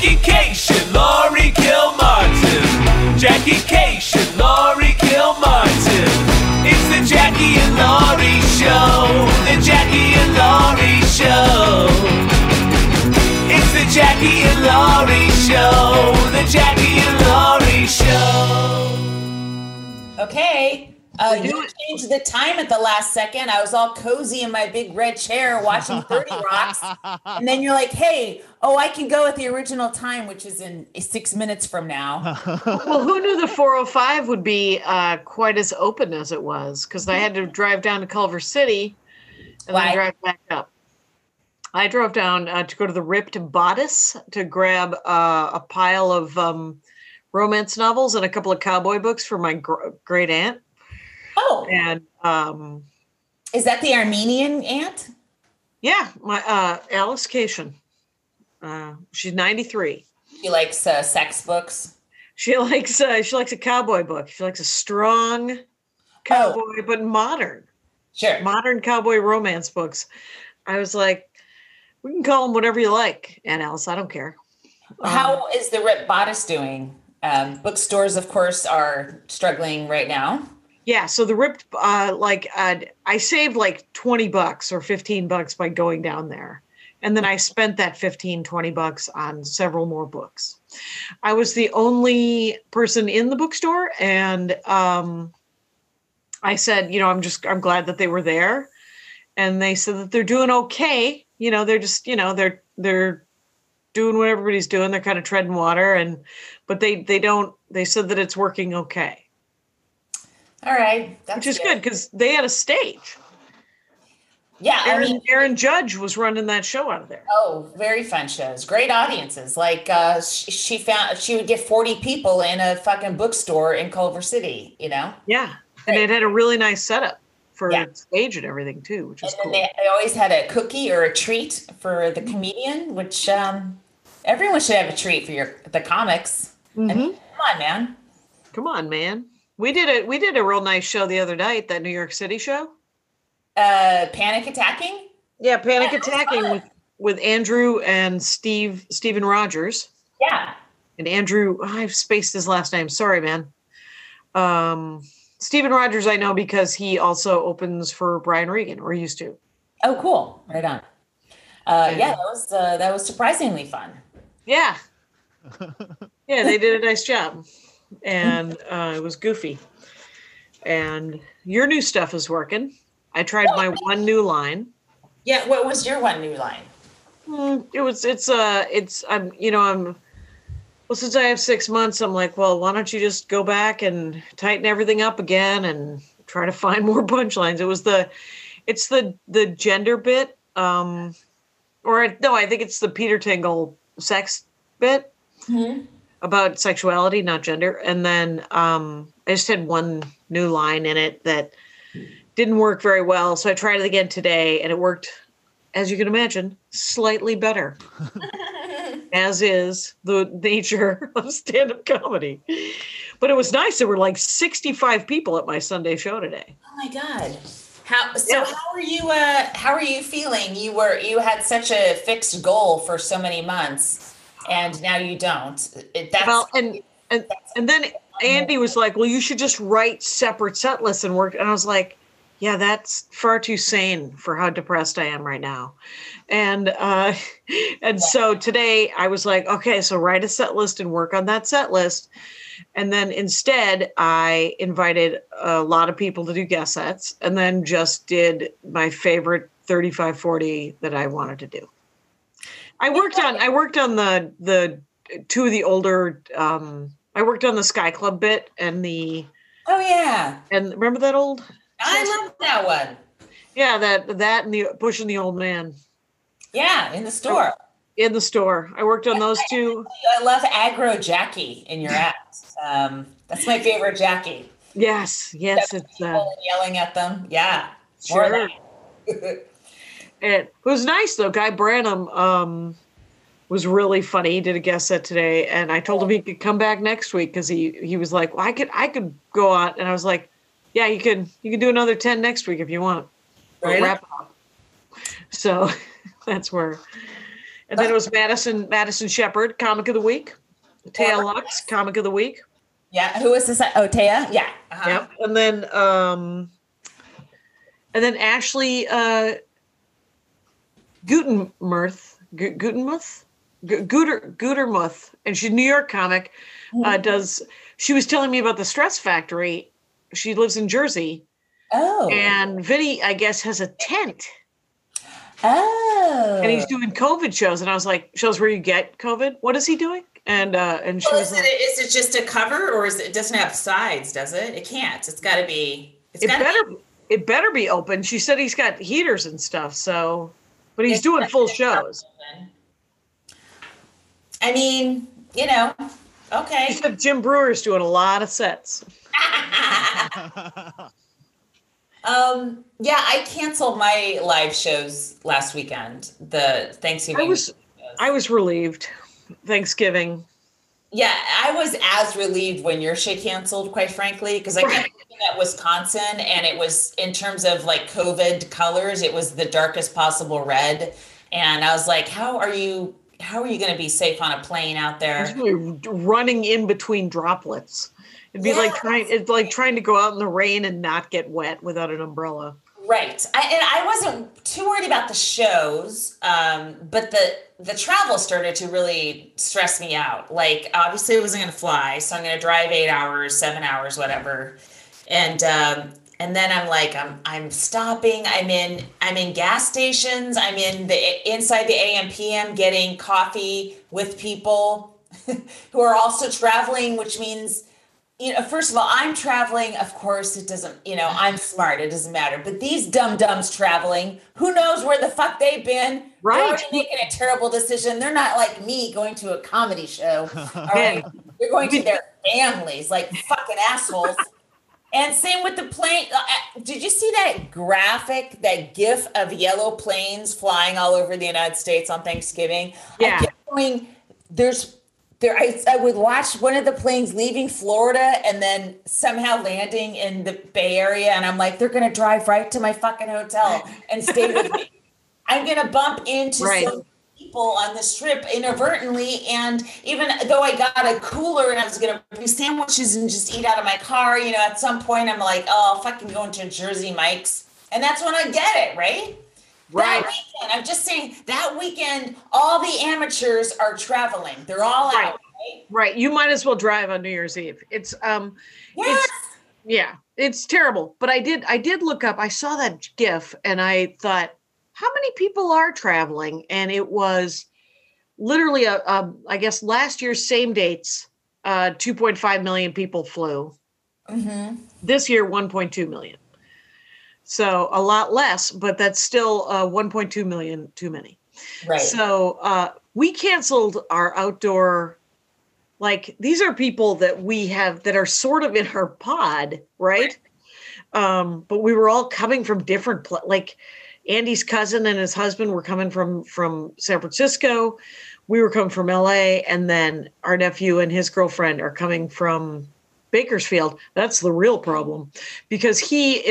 Jackie Cation, Laurie Kilmartin. Jackie Cation, Laurie Kilmartin. It's the Jackie and Laurie Show. The Jackie and Laurie Show. It's the Jackie and Laurie Show. The Jackie and Laurie Show. Okay. You changed the time at the last second. I was all cozy in my big red chair watching 30 Rocks. And then you're like, hey, I can go at the original time, which is in 6 minutes from now. Well, who knew the 405 would be quite as open as it was? Because I had to drive down to Culver City and then drive back up. I drove down to go to the Ripped Bodice to grab a pile of romance novels and a couple of cowboy books for my great aunt. Oh, and is that the Armenian aunt? Yeah, my Alice Cation. She's 93. She likes sex books. She likes a cowboy book. She likes a strong cowboy, but modern. Sure, modern cowboy romance books. I was like, we can call them whatever you like, Aunt Alice. I don't care. How is the Ripped Bodice doing? Bookstores, of course, are struggling right now. Yeah, so the Ripped, I saved like $20 or $15 by going down there. And then I spent that $15-20 on several more books. I was the only person in the bookstore. And I said, I'm glad that they were there. And they said that they're doing okay. They're just, they're doing what everybody's doing. They're kind of treading water. But they said that it's working okay. All right. Which is good because they had a stage. Yeah. Aaron Judge was running that show out of there. Oh, very fun shows. Great audiences. Like she would get 40 people in a fucking bookstore in Culver City, Yeah. And it had a really nice setup for stage and everything too, which is cool. They always had a cookie or a treat for the comedian, which everyone should have a treat for the comics. Mm-hmm. Come on, man. Come on, man. We did a real nice show the other night, that New York City show. Panic Attacking? Yeah, Panic Attacking with Andrew and Steven Rogers. Yeah. And Andrew, I've spaced his last name. Sorry, man. Steven Rogers I know because he also opens for Brian Regan, or used to. Oh, cool. Right on. That was surprisingly fun. Yeah. Yeah, they did a nice job. And it was goofy. And your new stuff is working. I tried my one new line. Yeah, what was your one new line? Since I have 6 months, I'm like, well, why don't you just go back and tighten everything up again and try to find more punchlines. It's the gender bit. I think it's the Peter Tingle sex bit. Mm-hmm. About sexuality, not gender. And then I just had one new line in it that didn't work very well. So I tried it again today and it worked, as you can imagine, slightly better. As is the nature of stand-up comedy. But it was nice. There were like 65 people at my Sunday show today. Oh my God. How are you feeling? You had such a fixed goal for so many months. And now you don't. And then Andy was like, well, you should just write separate set lists and work. And I was like, yeah, that's far too sane for how depressed I am right now. And so today I was like, okay, so write a set list and work on that set list. And then instead I invited a lot of people to do guest sets and then just did my favorite 35-40 that I wanted to do. I worked on the two of the older. I worked on the Sky Club bit and the. Oh yeah. And remember that old. I love that one. Yeah, that and the pushing the old man. Yeah, in the store. In the store, I worked on those two. I love Aggro Jackie in your ads. That's my favorite Jackie. Yes, it's yelling at them. Yeah, sure. It was nice though. Guy Branum was really funny. He did a guest set today, and I told him he could come back next week because he was like, well, I could go on, and I was like, yeah, you can do another 10 next week if you want. Right. Wrap it up. So that's where. And then it was Madison Shepherd, Comic of the Week. Taya Lux, Comic of the Week. Yeah. Who was this? Oh, Taya. Yeah. Uh-huh. Yep. And then Ashley Gutermuth, and she's a New York comic. She was telling me about the Stress Factory. She lives in Jersey. Oh. And Vinny, I guess, has a tent. Oh. And he's doing COVID shows. And I was like, shows where you get COVID? What is he doing? And she was is it just a cover, or it doesn't have sides, does it? It can't. It's got to be. It better be open. She said he's got heaters and stuff. So, but he's doing full shows. I mean, okay. She said Jim Brewer's doing a lot of sets. Yeah, I canceled my live shows last weekend. The Thanksgiving. I was relieved. Thanksgiving. Yeah, I was as relieved when your shit canceled, quite frankly, because I kept looking at Wisconsin, and it was, in terms of like COVID colors, it was the darkest possible red, and I was like, how are you going to be safe on a plane out there? It's really running in between droplets. It'd be like trying to go out in the rain and not get wet without an umbrella. Right. I wasn't too worried about the shows, but the travel started to really stress me out. Like, obviously I wasn't going to fly, so I'm going to drive 8 hours, 7 hours, whatever. And then I'm like, I'm stopping. I'm in gas stations. I'm inside the AM/PM getting coffee with people who are also traveling, which means, first of all, I'm traveling. Of course, it doesn't, I'm smart. It doesn't matter. But these dum-dums traveling, who knows where the fuck they've been? Right. They're already making a terrible decision. They're not like me going to a comedy show. All right. They're going to their families, like fucking assholes. And same with the plane. Did you see that graphic, that GIF of yellow planes flying all over the United States on Thanksgiving? Yeah. I kept going, I would watch one of the planes leaving Florida and then somehow landing in the Bay Area. And I'm like, they're going to drive right to my fucking hotel and stay with me. I'm going to bump into some people on this trip inadvertently. And even though I got a cooler and I was going to do sandwiches and just eat out of my car, at some point I'm like, oh, I'll fucking go into Jersey Mike's. And that's when I get it, right? Right. That weekend, I'm just saying, that weekend, all the amateurs are traveling. They're all out, right? Right. You might as well drive on New Year's Eve. It's it's terrible. But I did look up. I saw that GIF and I thought, how many people are traveling? And it was literally I guess last year's same dates, 2.5 million people flew. Mm-hmm. This year, 1.2 million. So a lot less, but that's still 1.2 million too many. Right. So we canceled our outdoor, like these are people that we have that are sort of in our pod, right? But we were all coming from different, like Andy's cousin and his husband were coming from San Francisco. We were coming from LA, and then our nephew and his girlfriend are coming from Bakersfield. That's the real problem, because he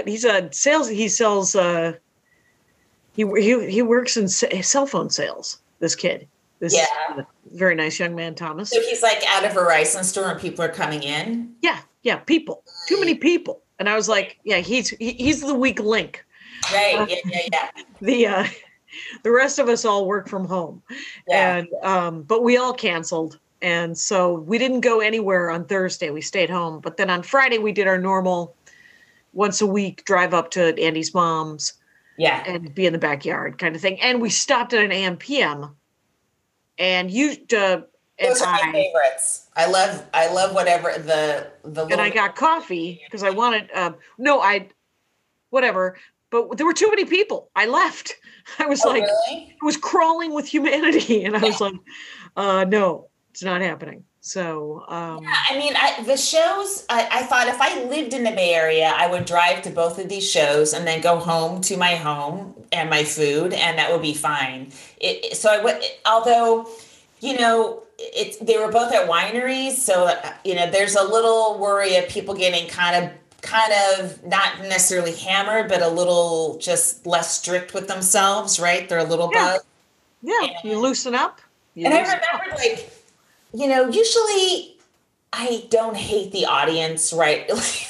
works in cell phone sales. This kid, very nice young man, Thomas. So he's like out of a Verizon store and people are coming in. Yeah, people, too many people. And I was like, yeah, he's the weak link. Right. Yeah. The rest of us all work from home, and but we all canceled. And so we didn't go anywhere on Thursday. We stayed home. But then on Friday, we did our normal once a week drive up to Andy's mom's and be in the backyard kind of thing. And we stopped at an AM/PM. And those are my favorites. I love whatever the little. And I got coffee because I wanted, whatever. But there were too many people. I left. I was really? It was crawling with humanity. And I was like, no. It's not happening. So, the shows, I thought if I lived in the Bay Area, I would drive to both of these shows and then go home to my home and my food, and that would be fine. Although, they were both at wineries. So, there's a little worry of people getting kind of not necessarily hammered, but a little just less strict with themselves, right? They're a little buzzed. Yeah, you loosen up. And I remember, like, usually I don't hate the audience, right?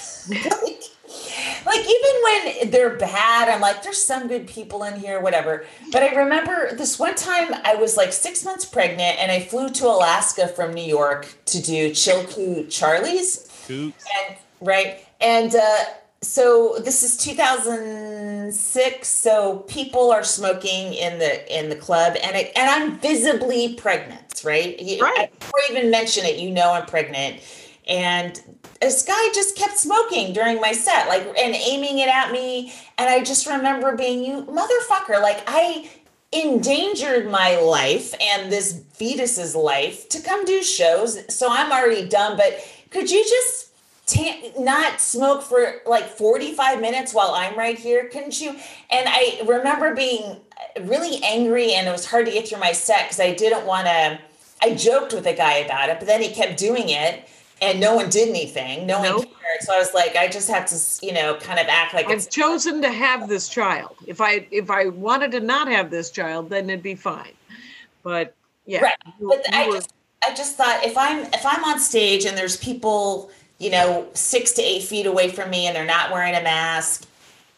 Like even when they're bad, I'm like, there's some good people in here, whatever. But I remember this one time I was like 6 months pregnant and I flew to Alaska from New York to do Chilkoot Charlie's. Coots. And, right. And so this is 2006. So people are smoking in the club and I'm visibly pregnant, right? Right. Before I even mention it, I'm pregnant. And this guy just kept smoking during my set, like, and aiming it at me. And I just remember being, you motherfucker, like, I endangered my life and this fetus's life to come do shows. So I'm already done, but could you just not smoke for like 45 minutes while I'm right here? Couldn't you? And I remember being really angry, and it was hard to get through my set because I didn't want to, I joked with a guy about it, but then he kept doing it. And no one did anything. No one cared. So I was like, I just have to, kind of act like I've chosen to have this child. If I wanted to not have this child, then it'd be fine. But yeah. Right. But I just thought if I'm on stage and there's people, 6 to 8 feet away from me and they're not wearing a mask,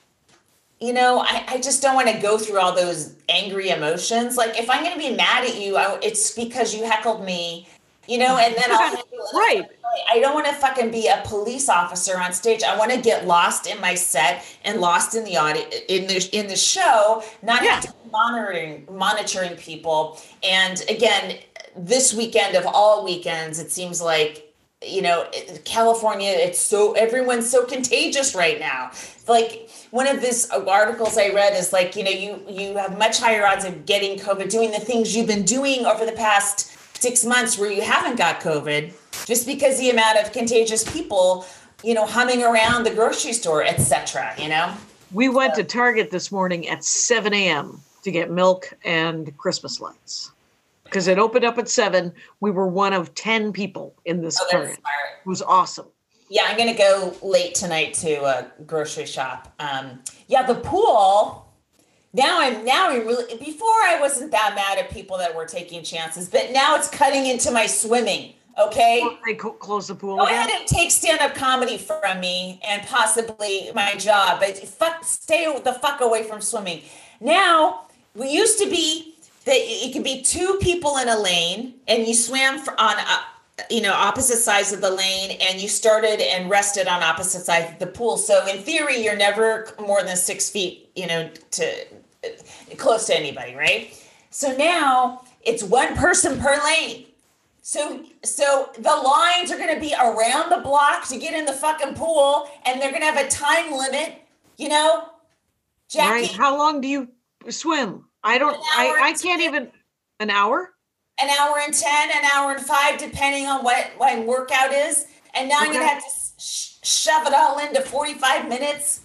I just don't want to go through all those angry emotions. Like if I'm going to be mad at you, it's because you heckled me. And then I'll right. I don't want to fucking be a police officer on stage. I want to get lost in my set and lost in the audience in the show, not have to be monitoring people. And again, this weekend of all weekends, it seems like California, everyone's so contagious right now. Like one of these articles I read is like, you have much higher odds of getting COVID doing the things you've been doing over the past 6 months where you haven't got COVID, just because the amount of contagious people, humming around the grocery store, etc. We went to Target this morning at 7 a.m. to get milk and Christmas lights because it opened up at 7. We were one of 10 people in this Target. It was awesome. Yeah, I'm going to go late tonight to a grocery shop. The pool. Now I'm really, before I wasn't that mad at people that were taking chances, but now it's cutting into my swimming. Okay. They close the pool. Go ahead and take stand-up comedy from me and possibly my job, but stay the fuck away from swimming. Now, we used to be that it could be 2 people in a lane and you swam on opposite sides of the lane and you started and rested on opposite sides of the pool. So in theory, you're never more than 6 feet, close to anybody, right? So now it's 1 person per lane. So the lines are going to be around the block to get in the fucking pool, and they're going to have a time limit, Jackie. Right. How long do you swim? I can't even, an hour? An hour and 10, an hour and 5, depending on what my workout is. And now I'm going to have to shove it all into 45 minutes.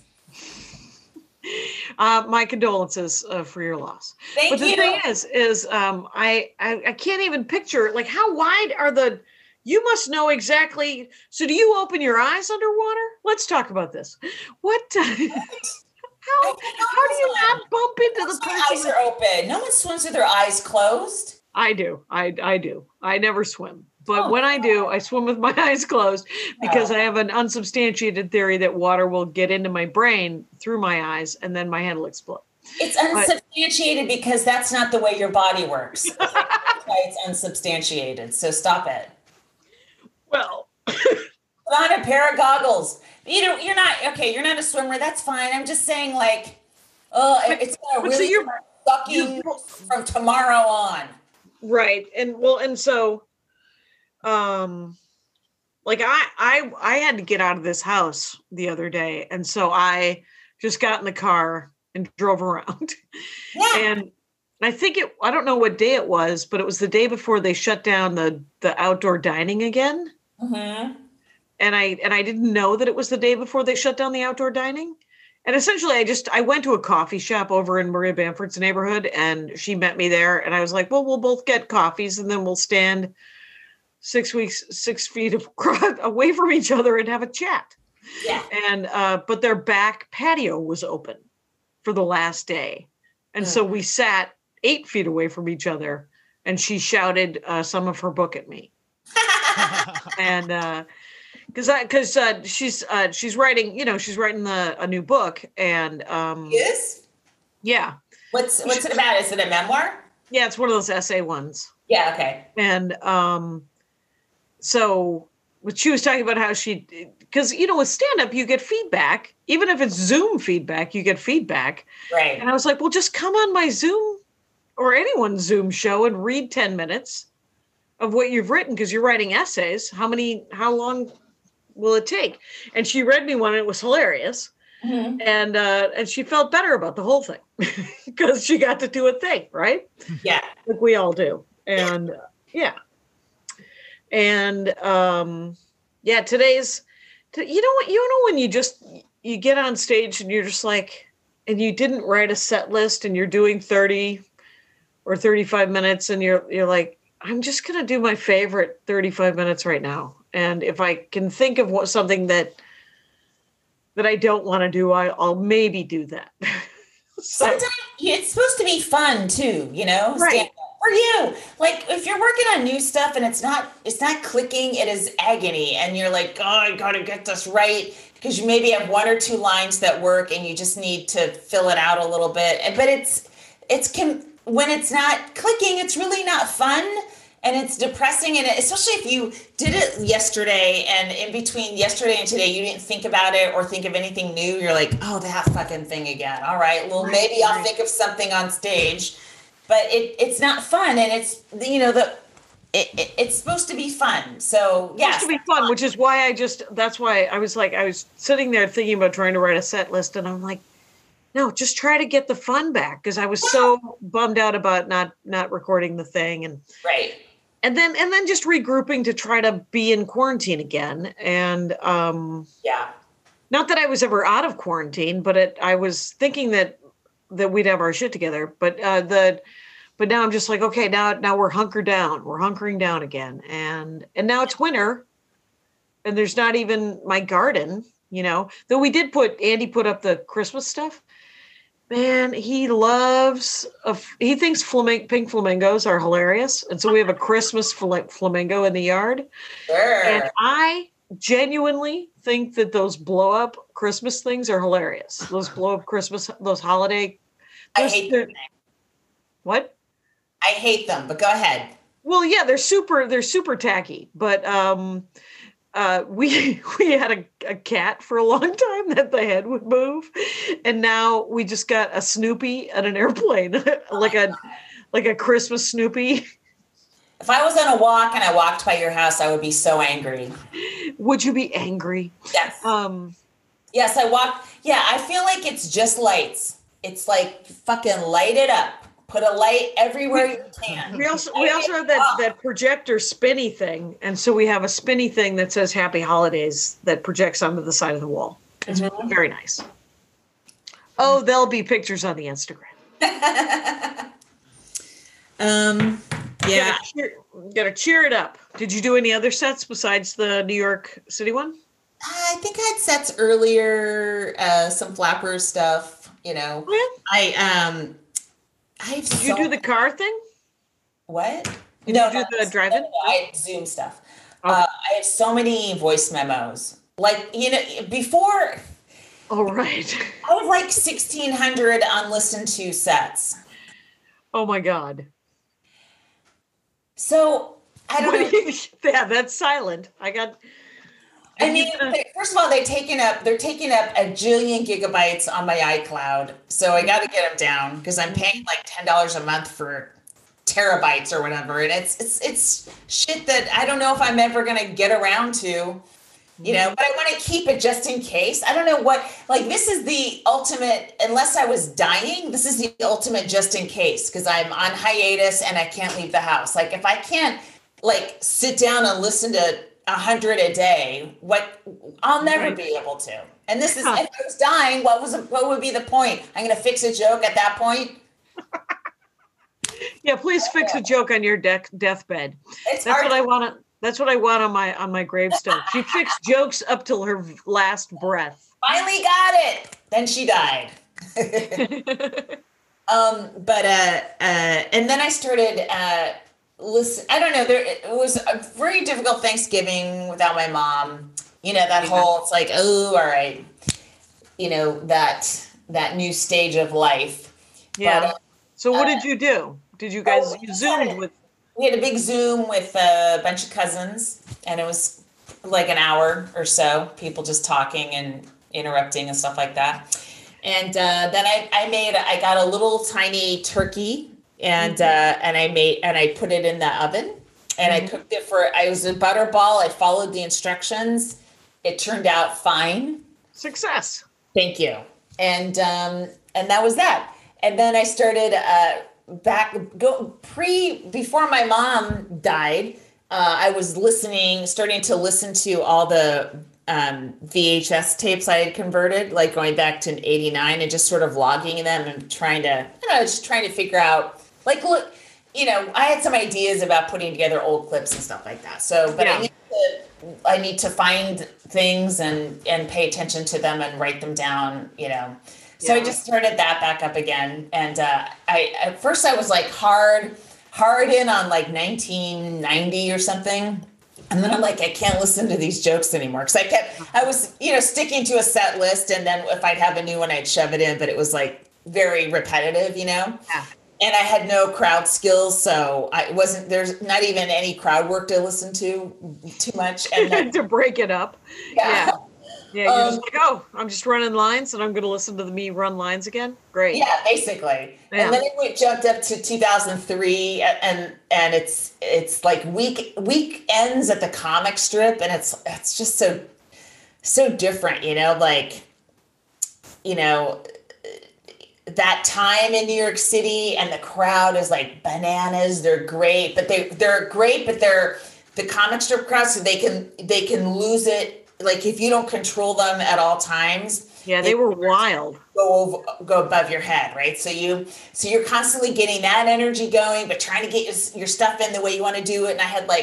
My condolences for your loss. Thank you. But the thing is I can't even picture, like, how wide are you must know exactly. So do you open your eyes underwater? Let's talk about this. What? How do you not bump into the person? My eyes are open. No one swims with their eyes closed. I do. I do. I never swim. But when I do, I swim with my eyes closed because I have an unsubstantiated theory that water will get into my brain through my eyes and then my head will explode. It's unsubstantiated because that's not the way your body works. That's why it's unsubstantiated. So stop it. Well, put on a pair of goggles. You're not a swimmer. That's fine. I'm just saying, like, it's going to really start sucking from tomorrow on. Right. And so like I had to get out of this house the other day. And so I just got in the car and drove around. Yeah. And I don't know what day it was, but it was the day before they shut down the outdoor dining again. Mm-hmm. And I didn't know that it was the day before they shut down the outdoor dining. And essentially I went to a coffee shop over in Maria Bamford's neighborhood and she met me there. And I was like, well, we'll both get coffees and then we'll stand 6 feet away from each other and have a chat. Yeah. And, but their back patio was open for the last day. And so we sat 8 feet away from each other, and she shouted some of her book at me. And because she's writing, she's writing a new book, and Yes. yeah. What's it about? Is it a memoir? Yeah, it's one of those essay ones. Yeah. Okay. And so what she was talking about how because with stand-up you get feedback, even if it's Zoom feedback, you get feedback. Right. And I was like, well, just come on my Zoom or anyone's Zoom show and read 10 minutes of what you've written, because you're writing essays. How long will it take? And she read me one, and it was hilarious. Mm-hmm. And she felt better about the whole thing because she got to do a thing, right? Yeah. Like we all do. And yeah. And today's, when you get on stage and you're just like, and you didn't write a set list and you're doing 30 or 35 minutes and you're like, I'm just going to do my favorite 35 minutes right now. And if I can think of something that I don't want to do, I'll maybe do that. Sometimes it's supposed to be fun too, Right. For you. Like if you're working on new stuff and it's not clicking, it is agony. And you're like, oh, I got to get this right. Because you maybe have 1 or 2 lines that work and you just need to fill it out a little bit. But when it's not clicking, it's really not fun. And it's depressing, and especially if you did it yesterday, and in between yesterday and today, you didn't think about it or think of anything new. You're like, oh, that fucking thing again. All right, well, maybe I'll think of something on stage, but it's not fun, and it's it's supposed to be fun. So yeah, it's supposed to be fun, which is why that's why I was sitting there thinking about trying to write a set list, and I'm like, no, just try to get the fun back, because I was so bummed out about not recording the thing, and right. And then just regrouping to try to be in quarantine again. And yeah, not that I was ever out of quarantine, but I was thinking that we'd have our shit together. But now I'm just like, okay, now we're hunkered down. We're hunkering down again. And now it's winter, and there's not even my garden, though Andy put up the Christmas stuff. Man, he thinks pink flamingos are hilarious. And so we have a Christmas flamingo in the yard. Sure. And I genuinely think that those blow up Christmas things are hilarious. Those blow up Christmas, those holiday. I hate them. What? I hate them, but go ahead. Well, yeah, they're super tacky, but we had a cat for a long time that the head would move, and now we just got a Snoopy at an airplane, like a Christmas Snoopy. If I was on a walk and I walked by your house, I would be so angry. Would you be angry? Yes. Yes, I walked. Yeah, I feel like it's just lights. It's like fucking light it up. Put a light everywhere you can. We also have that projector spinny thing, and so we have a spinny thing that says "Happy Holidays" that projects onto the side of the wall. It's very nice. Oh, there'll be pictures on the Instagram. Yeah. Gotta cheer it up. Did you do any other sets besides the New York City one? I think I had sets earlier, some flapper stuff. Yeah. Did you do the car thing? What? Did you do the drive-in? No, I had Zoom stuff. Oh. I have so many voice memos. Like, before. Oh, right. I have like 1,600 unlistened to sets. Oh, my God. So, I don't know. Yeah, that's silent. First of all, they're taking up a jillion gigabytes on my iCloud. So I got to get them down because I'm paying like $10 a month for terabytes or whatever. And it's shit that I don't know if I'm ever going to get around to, but I want to keep it just in case. I don't know this is the ultimate, unless I was dying, this is the ultimate just in case, because I'm on hiatus and I can't leave the house. Like if I can't sit down and listen to 100 a day, I'll never be able to. And this is, if I was dying, what would be the point? I'm going to fix a joke at that point. Yeah, please fix a joke on your deathbed. That's what I want. That's what I want on my gravestone. She fixed jokes up till her last breath. Finally got it. Then she died. And then I started listen. I don't know. It was a very difficult Thanksgiving without my mom. You know, that whole, it's like, oh, all right. You know, that new stage of life. Yeah. But, so what did you do? Did you guys you Zoomed with? We had a big Zoom with a bunch of cousins, and it was like an hour or so, people just talking and interrupting and stuff like that. And then I got a little tiny turkey, and I put it in the oven, and I cooked it it was a butterball. I followed the instructions. It turned out fine. Success. Thank you. And that was that. And then I started before my mom died. I was starting to listen to all the VHS tapes I had converted, like going back to 89 and just sort of logging them and trying to figure out, like, look, you know, I had some ideas about putting together old clips and stuff like that. So, but I need to find things and pay attention to them and write them down, you know. So I just started that back up again. And at first I was like hard in on like 1990 or something. And then I'm like, I can't listen to these jokes anymore. Because I was, you know, sticking to a set list. And then if I'd have a new one, I'd shove it in. But it was like very repetitive, you know. Yeah. And I had no crowd skills. So there's not even any crowd work to listen to too much. And then, to break it up. Yeah. Yeah, you're just like, oh, I'm just running lines and I'm going to listen to me run lines again. Great. Yeah, basically. Yeah. And then it jumped up to 2003 and it's like weekends at the comic strip. And it's just so different, you know, like, you know, that time in New York City and the crowd is like bananas. They're great, but they're the comic strip crowd. So they can lose it. Like if you don't control them at all times. Yeah, they were wild. Go above your head, right? So you're constantly getting that energy going, but trying to get your stuff in the way you want to do it. And I had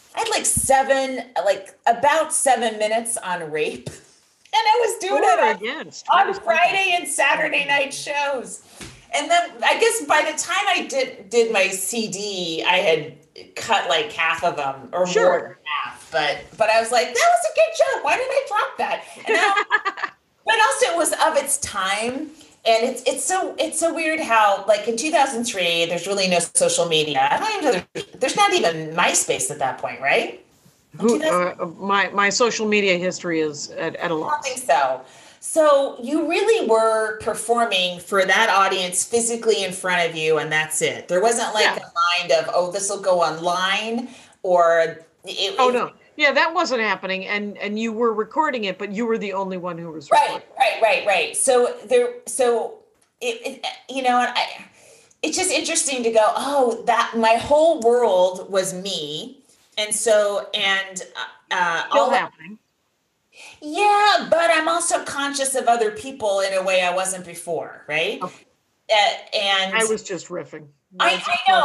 about 7 minutes on rape. And I was doing it on Friday and Saturday night shows. And then I guess by the time I did my CD, I had cut like half of them or more than half. But I was like, that was a good joke. Why did I drop that? And but also it was of its time. And it's so weird how, like, in 2003, there's really no social media. I don't even know, there's not even MySpace at that point, right? My social media history is at a loss. I don't think so. So you really were performing for that audience physically in front of you, and that's it. There wasn't like a mind of, this will go online, or no. Yeah, that wasn't happening, and you were recording it, but you were the only one who was recording. Right. So it you know, and it's just interesting to go, that my whole world was me, and so still happening. Yeah, but I'm also conscious of other people in a way I wasn't before, right? Okay. And I was just riffing. I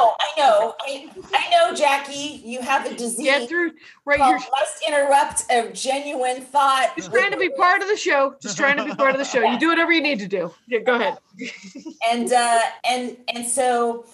know, Jackie. You have a disease. Get through right here. Must interrupt a genuine thought. Just trying to be part of the show. You do whatever you need to do. Yeah, go ahead. And so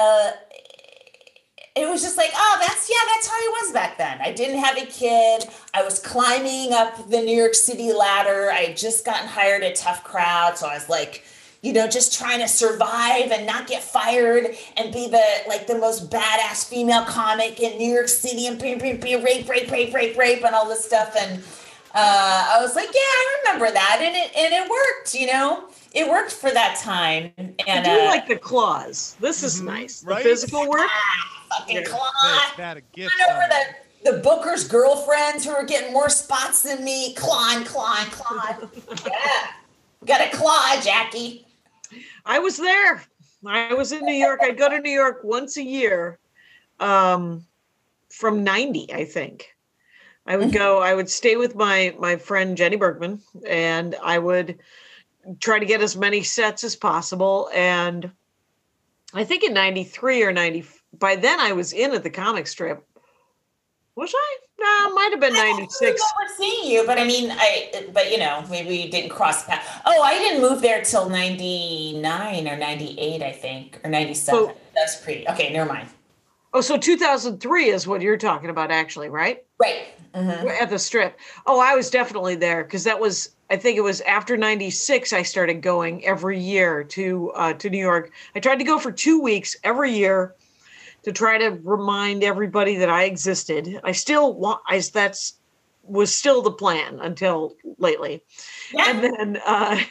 it was just like, that's how I was back then. I didn't have a kid. I was climbing up the New York City ladder. I had just gotten hired at Tough Crowd, so I was like, you know, just trying to survive and not get fired and be the most badass female comic in New York City and be rape and all this stuff. And I was like, yeah, I remember that. And it worked, you know, it worked for that time. And I do like the claws. This is nice. Right? The physical work. Fucking claw. I over the Booker's girlfriends who are getting more spots than me. Claw. Yeah. Got a claw, Jackie. I was there. I was in New York. I'd go to New York once a year from 90, I think. I would stay with my friend Jenny Bergman, and I would try to get as many sets as possible. And I think in 93 or 90, by then I was in at the comic strip. Was I? No, might have been 96. I remember seeing you, but I mean, maybe you didn't cross paths. Oh, I didn't move there till 99 or 98, I think, or 97. So, that's okay, never mind. Oh, so 2003 is what you're talking about, actually, right? Right. Mm-hmm. At the Strip. Oh, I was definitely there because I think it was after 96, I started going every year to New York. I tried to go for 2 weeks every year to try to remind everybody that I existed. That was still the plan until lately. Yeah. And then,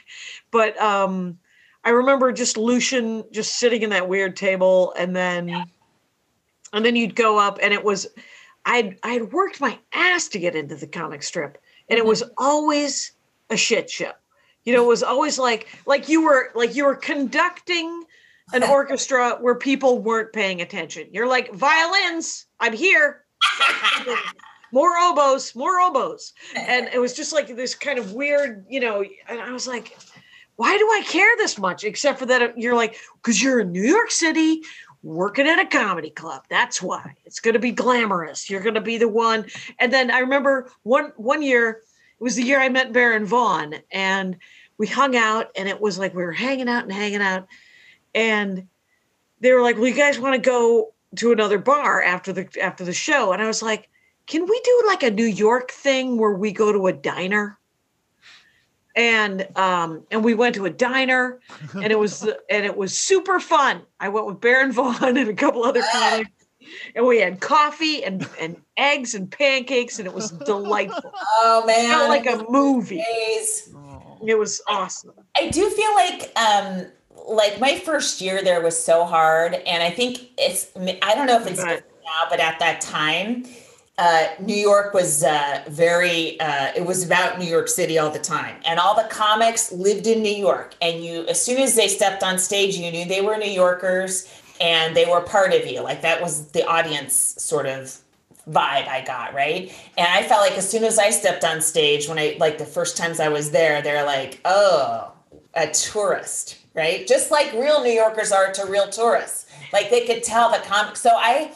I remember just Lucian just sitting in that weird table, and then you'd go up, and it was, I'd worked my ass to get into the comic strip, and it was always a shit show. You know, it was always like you were conducting an orchestra where people weren't paying attention. You're like, violins, I'm here. More oboes. And it was just like this kind of weird, and I was like, why do I care this much? Except for that you're like, because you're in New York City working at a comedy club. That's why. It's going to be glamorous. You're going to be the one. And then I remember one year, it was the year I met Baron Vaughn, and we hung out, and it was like we were hanging out. And they were like, well, you guys want to go to another bar after the show? And I was like, can we do like a New York thing where we go to a diner? And we went to a diner, and it was super fun. I went with Baron Vaughn and a couple other comics, and we had coffee and eggs and pancakes, and it was delightful. Oh man, it felt like a movie. Days. It was awesome. I do feel like my first year there was so hard, and I think I don't know if it's different now, but at that time, New York was it was about New York City all the time, and all the comics lived in New York, and as soon as they stepped on stage, you knew they were New Yorkers and they were part of you. Like that was the audience sort of vibe I got, right? And I felt like as soon as I stepped on stage, when the first times I was there, they're like, oh, a tourist, right? Just like real New Yorkers are to real tourists. Like they could tell the comics. So I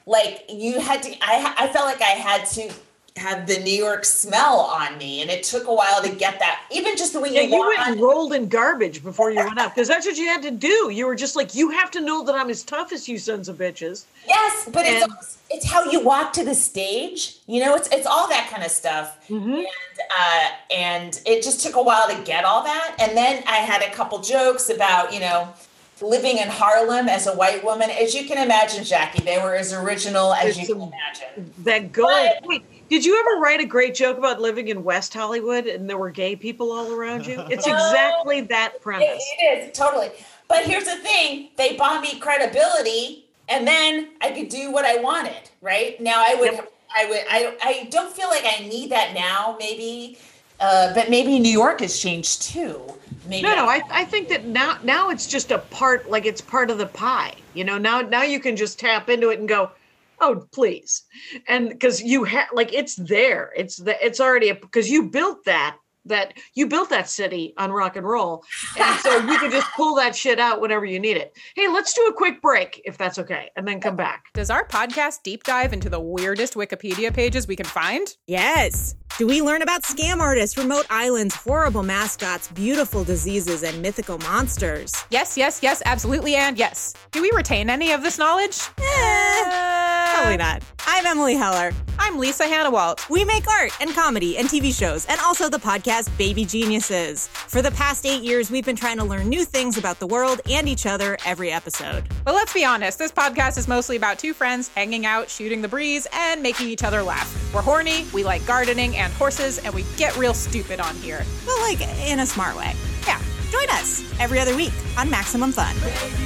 felt like I had to have the New York smell on me, and it took a while to get that. Even just the way you went and rolled in garbage before you went up, because that's what you had to do. You were just like, you have to know that I'm as tough as you sons of bitches. Yes, but it's how you walk to the stage. It's all that kind of stuff. Mm-hmm. And it just took a while to get all that. And then I had a couple jokes about, living in Harlem as a white woman. As you can imagine, Jackie, they were as original as you can imagine. Wait, did you ever write a great joke about living in West Hollywood and there were gay people all around you? It's exactly that premise. It is, totally. But here's the thing. They bought me credibility, and then I could do what I wanted, right? Now I don't feel like I need that now, maybe. But maybe New York has changed too. Maybe No, I think that now it's just a part, like it's part of the pie. Now you can just tap into it and go, oh, please. And because you have, it's there. It's already, because you built that city on rock and roll. And so you can just pull that shit out whenever you need it. Hey, let's do a quick break, if that's okay, and then come back. Does our podcast deep dive into the weirdest Wikipedia pages we can find? Yes. Do we learn about scam artists, remote islands, horrible mascots, beautiful diseases, and mythical monsters? Yes, absolutely, and yes. Do we retain any of this knowledge? Probably not. I'm Emily Heller. I'm Lisa Hannawalt. We make art and comedy and TV shows, and also the podcast Baby Geniuses. For the past 8 years, we've been trying to learn new things about the world and each other every episode. But let's be honest, this podcast is mostly about two friends hanging out, shooting the breeze, and making each other laugh. We're horny, we like gardening and horses, and we get real stupid on here. But in a smart way. Yeah. Join us every other week on Maximum Fun.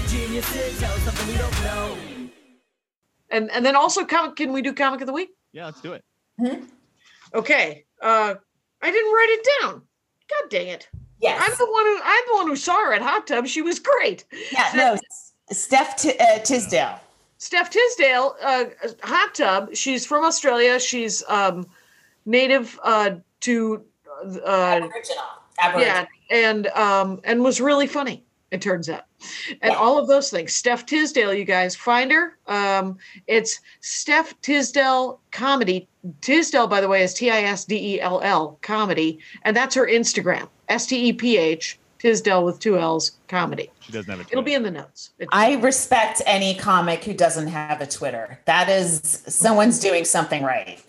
And then also, can we do Comic of the Week? Yeah, let's do it. Mm-hmm. Okay. I didn't write it down. God dang it. Yes. I'm the one who saw her at Hot Tub. She was great. Yeah, Steph Tisdale. Steph Tisdale, Hot Tub. She's from Australia. She's native to Aboriginal. Yeah, and was really funny. it turns out. And all of those things. Steph Tisdale, you guys, find her. It's Steph Tisdale Comedy. Tisdale, by the way, is Tisdell Comedy. And that's her Instagram. STEPH, Tisdale with 2 L's, Comedy. She doesn't have a Twitter. It'll be in the notes. I respect any comic who doesn't have a Twitter. That is, someone's doing something right.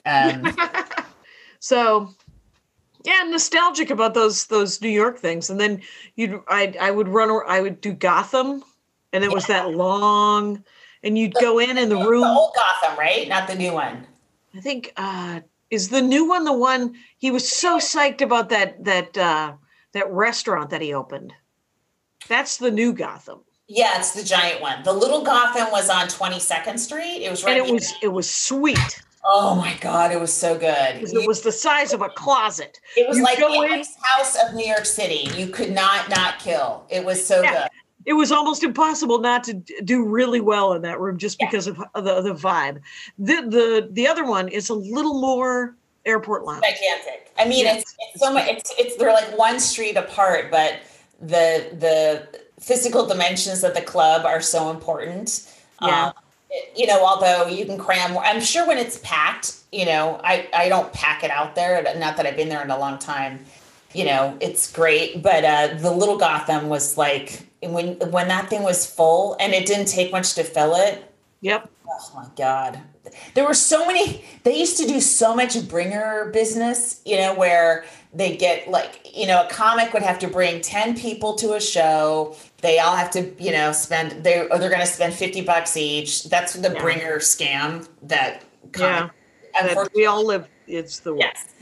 So, yeah, nostalgic about those New York things. And then I would do Gotham, and it was that long, and you'd go in the room. The old Gotham, right? Not the new one. I think is the new one the one he was so psyched about that restaurant that he opened. That's the new Gotham. Yeah, it's the giant one. The little Gotham was on 22nd Street. It was right. And it was sweet. Oh my God, it was so good. It was the size of a closet. It was like the Ice House of New York City. You could not kill. It was so good. It was almost impossible not to do really well in that room just because of the vibe. The other one is a little more airport lounge. Gigantic. I mean, it's so much. It's they're like one street apart, but the physical dimensions of the club are so important. Yeah. Although you can cram, I'm sure when it's packed, I don't pack it out there. Not that I've been there in a long time. It's great. But the little Gotham was like, when that thing was full, and it didn't take much to fill it. Yep. Oh my God. There were so many, they used to do so much bringer business, where they get a comic would have to bring 10 people to a show. They all have to, spend, they're going to spend $50 each. That's the bringer scam that comic. Yeah. We all live. It's the way. Yes.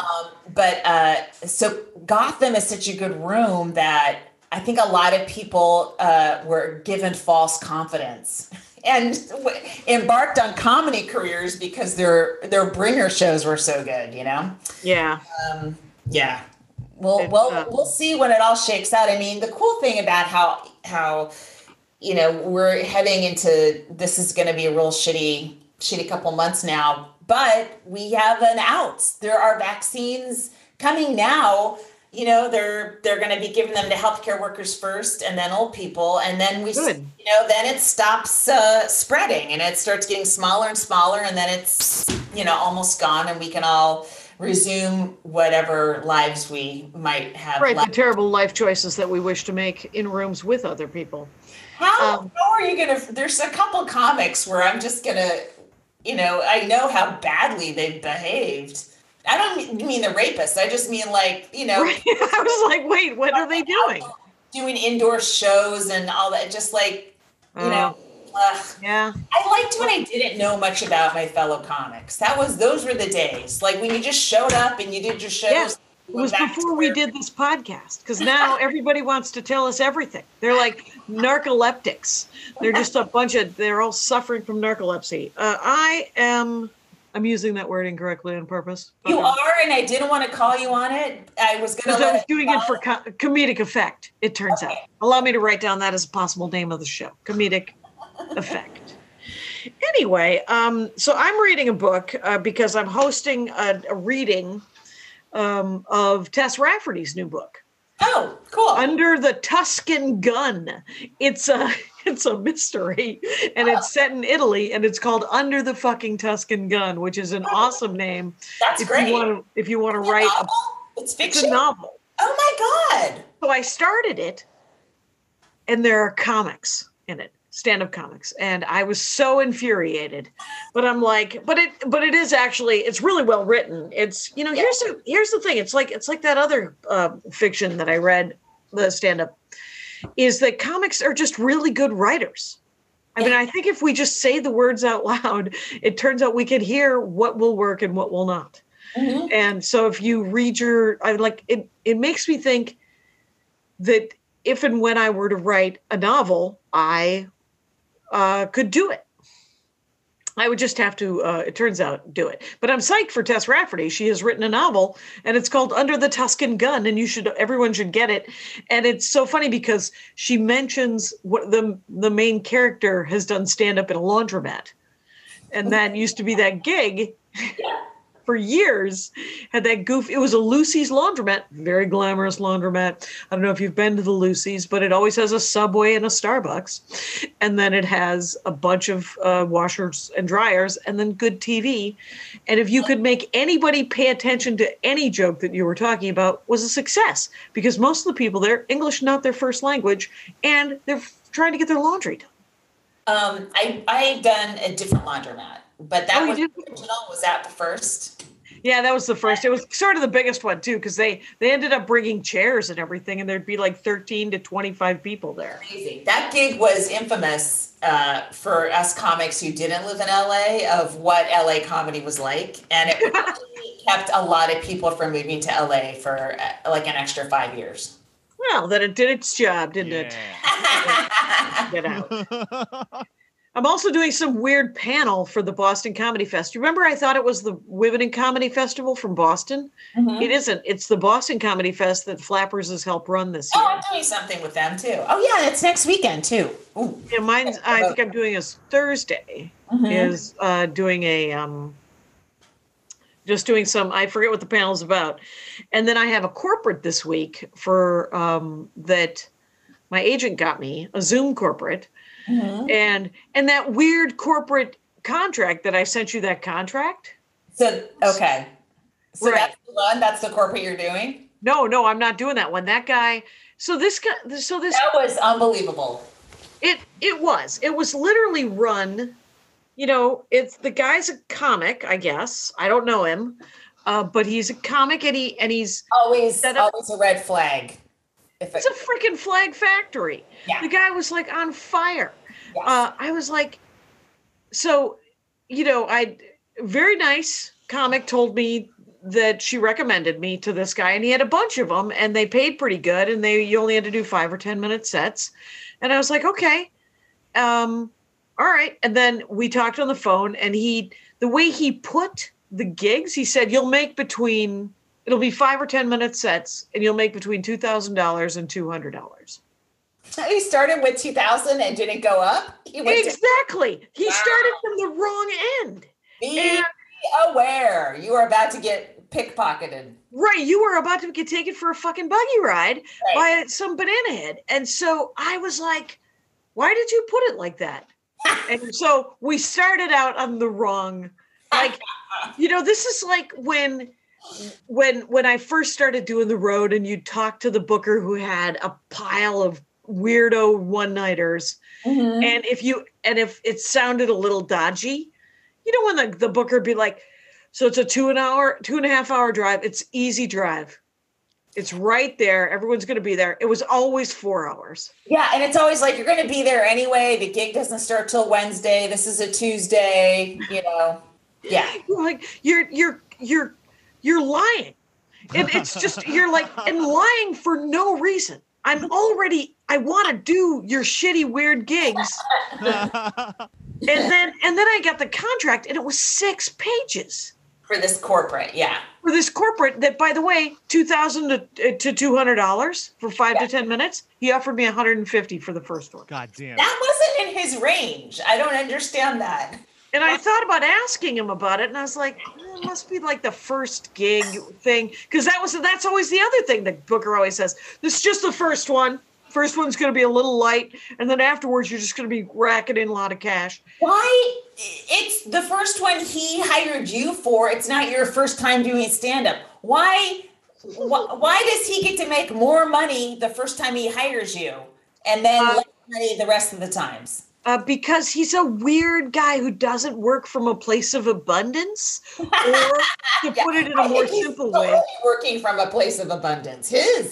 Yeah. So Gotham is such a good room that I think a lot of people were given false confidence and embarked on comedy careers because their bringer shows were so good, Yeah. Yeah. We'll see when it all shakes out. I mean, the cool thing about how we're heading into, this is going to be a real shitty couple months now, but we have an out. There are vaccines coming now. They're going to be giving them to healthcare workers first, and then old people, and then then it stops spreading, and it starts getting smaller and smaller, and then it's almost gone, and we can all resume whatever lives we might have. Right, left. the terrible life choices that we wish to make in rooms with other people. How are you going to? There's a couple comics where I'm just going to, I know how badly they've behaved. I don't mean the rapists. I just mean Right. I was like, wait, what are they doing? Doing indoor shows and all that. Just yeah. I liked when I didn't know much about my fellow comics. Those were the days. Like when you just showed up and you did your shows. Yeah. It was before we did this podcast, because now everybody wants to tell us everything. They're like narcoleptics. They're just they're all suffering from narcolepsy. I'm using that word incorrectly on purpose. You are, and I didn't want to call you on it. I was going to. I was doing it for comedic effect, it turns out. Allow me to write down that as a possible name of the show. Comedic effect. Anyway, so I'm reading a book because I'm hosting a reading of Tess Rafferty's new book. Oh, cool. Under the Tuscan Gun. It's a mystery, and it's set in Italy, and it's called Under the fucking Tuscan Gun, which is an awesome name. That's great. If you want to write it's fiction. It's a novel. Oh my God. So I started it, and there are comics in it, stand-up comics, and I was so infuriated. But I'm like, but it is actually, it's really well written. It's here's the thing. It's like that other fiction that I read, the stand-up, is that comics are just really good writers. I mean, I think if we just say the words out loud, it turns out we can hear what will work and what will not. Mm-hmm. And so if you read it makes me think that if and when I were to write a novel, I could do it. I would just have to, it turns out, do it. But I'm psyched for Tess Rafferty. She has written a novel, and it's called Under the Tuscan Gun, and everyone should get it. And it's so funny because she mentions what the main character has done stand-up in a laundromat. And that used to be that gig. for years had that goof. It was a Lucy's laundromat, very glamorous laundromat. I don't know if you've been to the Lucy's, but it always has a Subway and a Starbucks. And then it has a bunch of washers and dryers and then good TV. And if you could make anybody pay attention to any joke that you were talking about, was a success, because most of the people there, English not their first language, and they're trying to get their laundry done. I done a different laundromat, but that was the original. Was that the first? Yeah, that was the first. It was sort of the biggest one too, because they ended up bringing chairs and everything, and there'd be like 13 to 25 people there. Crazy. That gig was infamous for us comics who didn't live in LA of what LA comedy was like, and it really kept a lot of people from moving to LA for like an extra 5 years. Well, then it did its job, didn't it? Get out. I'm also doing some weird panel for the Boston Comedy Fest. You remember I thought it was the Women in Comedy Festival from Boston? Mm-hmm. It isn't. It's the Boston Comedy Fest that Flappers has helped run this year. Oh, I'm doing something with them too. Oh, yeah, it's next weekend too. Ooh. Yeah, mine's, I think I'm doing is Thursday, is doing a... just doing some, I forget what the panel's about. And then I have a corporate this week for that my agent got me, a Zoom corporate. Mm-hmm. And that weird corporate contract that I sent you that contract. So, okay. So right. That's the one, that's the corporate you're doing? No, I'm not doing that one. That guy, that was unbelievable. It was literally run. You know, it's the guy's a comic, I guess. I don't know him, but he's a comic, and he's always a red flag. It's a freaking flag factory. Yeah. The guy was like on fire. Yes. I was like, so, you know, very nice comic told me that she recommended me to this guy, and he had a bunch of them, and they paid pretty good, and you only had to do 5 or 10 minute sets, and I was like, okay. All right. And then we talked on the phone, and the way he put the gigs, he said, it'll be 5 or 10 minute sets, and you'll make between $2,000 and $200. He started with 2,000 and didn't go up? Exactly. He started from the wrong end. Be aware. You are about to get pickpocketed. Right. You were about to get taken for a fucking buggy ride by some banana head. And so I was like, why did you put it like that? And so we started out on the wrong, like, you know, this is like when I first started doing the road, and you talk to the booker who had a pile of weirdo one-nighters. Mm-hmm. And if it sounded a little dodgy, you know, when the booker would be like, so it's a 2.5 hour drive. It's easy drive. It's right there. Everyone's going to be there. It was always 4 hours. Yeah. And it's always like, you're going to be there anyway. The gig doesn't start till Wednesday. This is a Tuesday, you know? Yeah. Like you're lying. It's just, you're like, and lying for no reason. I want to do your shitty, weird gigs. and then I got the contract, and it was 6 pages. For this corporate, yeah. For this corporate that, by the way, $2,000 to $200 for 5 to 10 minutes. He offered me $150 for the first one. God damn. That wasn't in his range. I don't understand that. And I thought about asking him about it, and I was like, it must be like the first gig thing, because that's always the other thing that Booker always says. This is just the first one. First one's going to be a little light, and then afterwards you're just going to be racking in a lot of cash. Why? It's the first one he hired you for. It's not your first time doing stand-up. Why does he get to make more money the first time he hires you, and then less money the rest of the times? Because he's a weird guy who doesn't work from a place of abundance, or to put it in a more simple way, working from a place of abundance.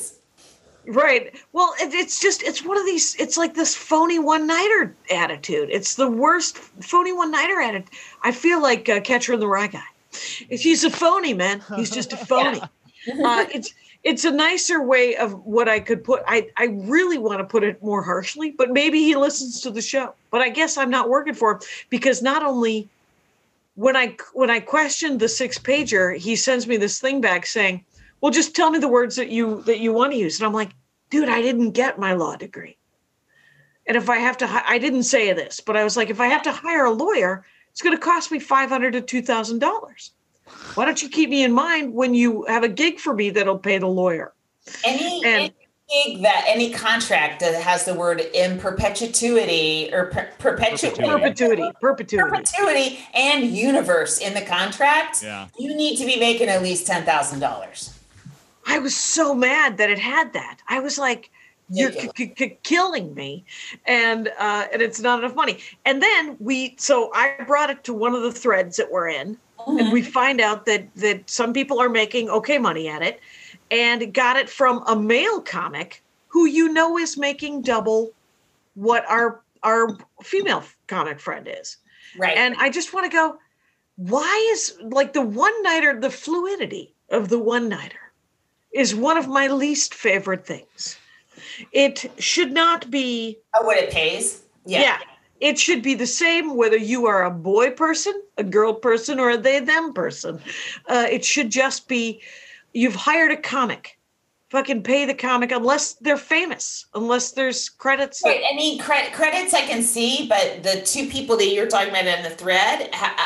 Right. Well, it's one of these, it's like this phony one-nighter attitude. It's the worst phony one-nighter attitude. I feel like Catcher in the Rye guy. He's a phony, man. He's just a phony. It's a nicer way of what I could put. I really want to put it more harshly, but maybe he listens to the show. But I guess I'm not working for him, because not only when I questioned the 6-pager, he sends me this thing back saying, well, just tell me the words that you want to use. And I'm like, dude, I didn't get my law degree. And if I have to, I didn't say this, but I was like, if I have to hire a lawyer, it's going to cost me $500 to $2,000. Why don't you keep me in mind when you have a gig for me that'll pay the lawyer? Any gig any contract that has the word in perpetuity or perpetuity and universe in the contract, you need to be making at least $10,000. I was so mad that it had that. I was like, you're killing me. And it's not enough money. And then so I brought it to one of the threads that we're in, and we find out that some people are making okay money at it, and got it from a male comic who is making double what our female comic friend is. Right. And I just want to go, why is like the one-nighter, the fluidity of the one-nighter is one of my least favorite things. It should not be what it pays. Yeah. It should be the same whether you are a boy person, a girl person, or a they-them person. It should just be, you've hired a comic. Fucking pay the comic unless they're famous, unless there's credits. Right. Any credits I can see, but the two people that you're talking about in the thread,